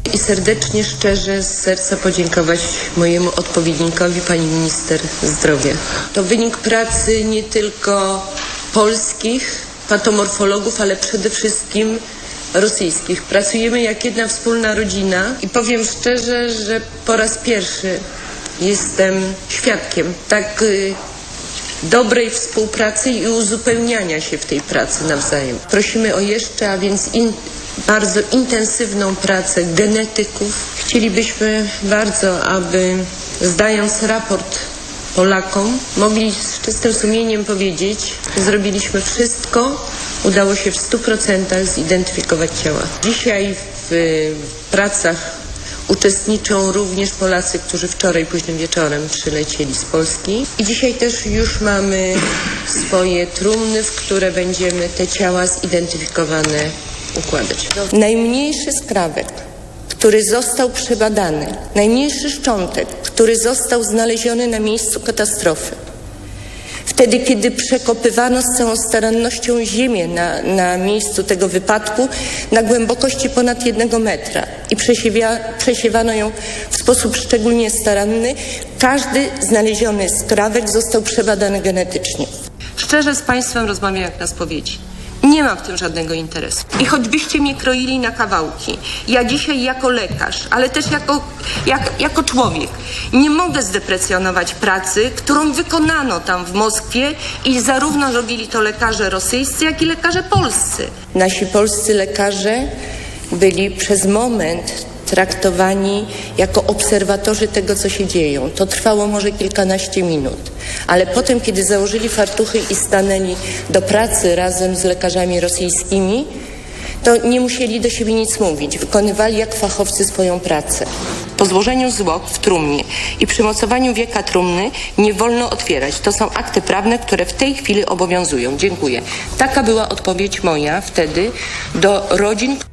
I serdecznie, szczerze, z serca podziękować mojemu odpowiednikowi, pani minister zdrowia. To wynik pracy nie tylko polskich patomorfologów, ale przede wszystkim rosyjskich. Pracujemy jak jedna wspólna rodzina i powiem szczerze, że po raz pierwszy jestem świadkiem tak dobrej współpracy i uzupełniania się w tej pracy nawzajem. Prosimy o jeszcze, a więc bardzo intensywną pracę genetyków. Chcielibyśmy bardzo, aby zdając raport Polakom, mogli z czystym sumieniem powiedzieć, że zrobiliśmy wszystko, udało się w 100% zidentyfikować ciała. Dzisiaj w pracach uczestniczą również Polacy, którzy wczoraj późnym wieczorem przylecieli z Polski. I dzisiaj też już mamy swoje trumny, w które będziemy te ciała zidentyfikowane układać. Najmniejszy skrawek, który został przebadany, najmniejszy szczątek, który został znaleziony na miejscu katastrofy. Wtedy, kiedy przekopywano z całą starannością ziemię na miejscu tego wypadku na głębokości ponad 1 metra i przesiewano ją w sposób szczególnie staranny, każdy znaleziony skrawek został przebadany genetycznie. Szczerze z Państwem rozmawiam jak na spowiedzi. Nie mam w tym żadnego interesu. I choćbyście mnie kroili na kawałki, ja dzisiaj jako lekarz, ale też jako człowiek, nie mogę zdeprecjonować pracy, którą wykonano tam w Moskwie i zarówno robili to lekarze rosyjscy, jak i lekarze polscy. Nasi polscy lekarze byli przez moment traktowani jako obserwatorzy tego, co się dzieje. To trwało może kilkanaście minut. Ale potem, kiedy założyli fartuchy i stanęli do pracy razem z lekarzami rosyjskimi, to nie musieli do siebie nic mówić. Wykonywali jak fachowcy swoją pracę. Po złożeniu zwłok w trumnie i przymocowaniu wieka trumny nie wolno otwierać. To są akty prawne, które w tej chwili obowiązują. Dziękuję. Taka była odpowiedź moja wtedy do rodzin.